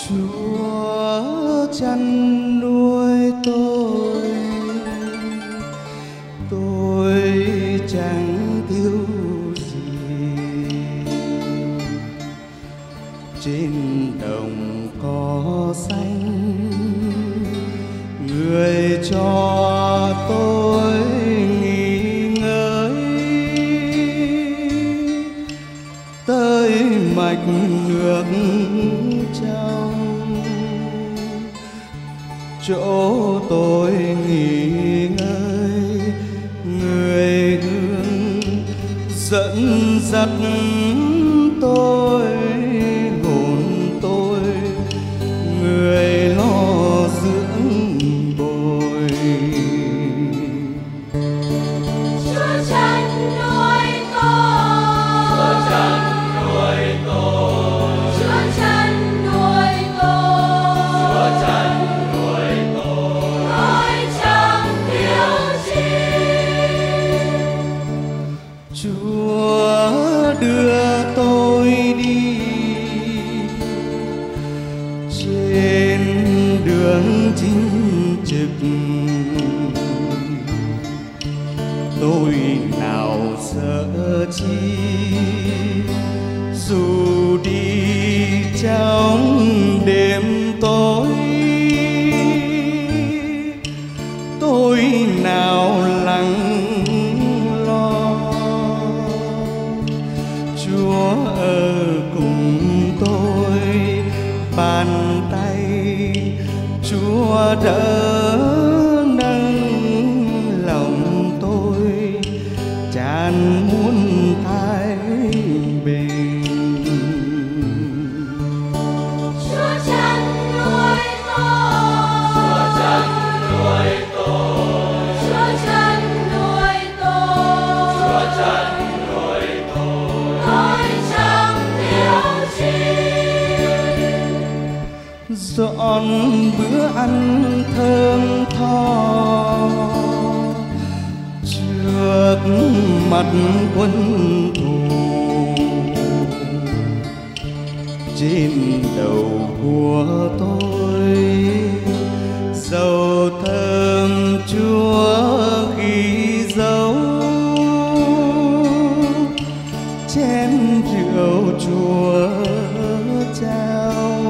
Chúa chăn nuôi tôi chẳng thiếu gì. Trên đồng cỏ xanh người cho tôi nghỉ ngơi, tới mạch nước trong chỗ tôi nghỉ ngơi. Người hướng dẫn dắt tôi, hồn tôi người lo dưỡng bồi. Chúa chăn nuôi tôi, Chúa chăn nuôi tôi, Chúa chăn nuôi tôi, Chúa chăn nuôi tôi chẳng thiếu chi. Chúa đưa tôi đi trên đường chính trực, tôi nào sợ chi. Dù đi trong đêm tối, tôi nào lặng lo. Chúa ở cùng tôi, bàn tay Chúa đỡ nâng lòng tôi, tràn muôn thái bình. Chúa chăn nuôi tôi, Chúa chăn nuôi tôi, Chúa chăn nuôi tôi, Chúa chăn nuôi tôi chẳng thiếu chi. Dọn bữa ăn thơm tho trước mặt quân thù, trên đầu của tôi dầu thơm Chúa ghi dấu. Chén rượu Chúa trao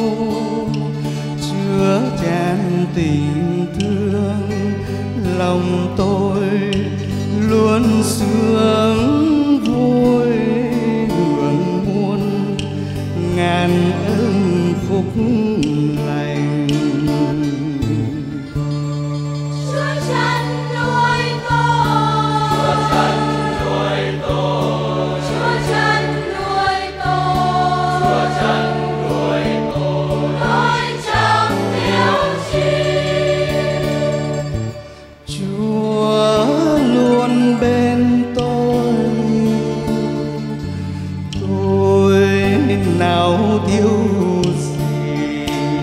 chứa chan tình thương, lòng tôi luôn sướng vui, hưởng muôn ngàn ơn phúc lành. Chúa chăn nuôi tôi, Chúa chăn nuôi tôi, Chúa chăn nuôi tôi, Chúa chăn nuôi tôi chẳng thiếu chi. Chúa luôn bên tôi nào thiếu gì.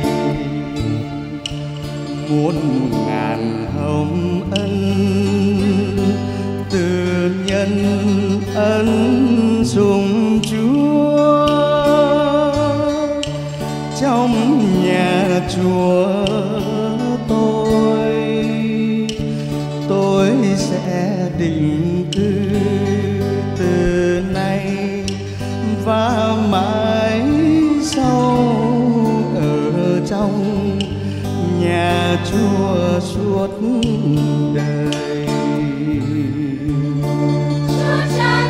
Muôn ngàn hồng ân từ nhân ân sùng Chúa, trong nhà Chúa tôi sẽ định cư từ nay và mãi sau, ở trong nhà Chúa suốt đời. Chúa chăn